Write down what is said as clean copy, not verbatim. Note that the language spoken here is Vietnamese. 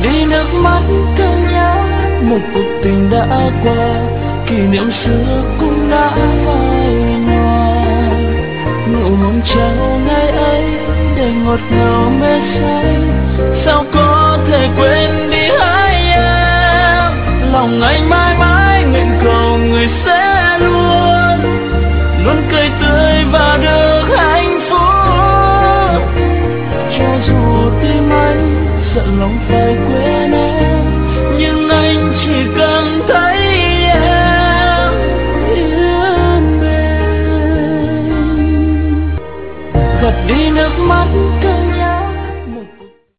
vì nước mắt thương nhớ một cuộc tình đã qua, kỷ niệm xưa cũng đã phai nhòa. Nụ hôn trao ngày ấy để ngọt ngào mê say, sao có thể quên đi hai em. Lòng anh mãi mãi nguyện cầu người sẽ luôn luôn cười tươi và được hạnh phúc, cho dù tim anh giận lòng phải quên.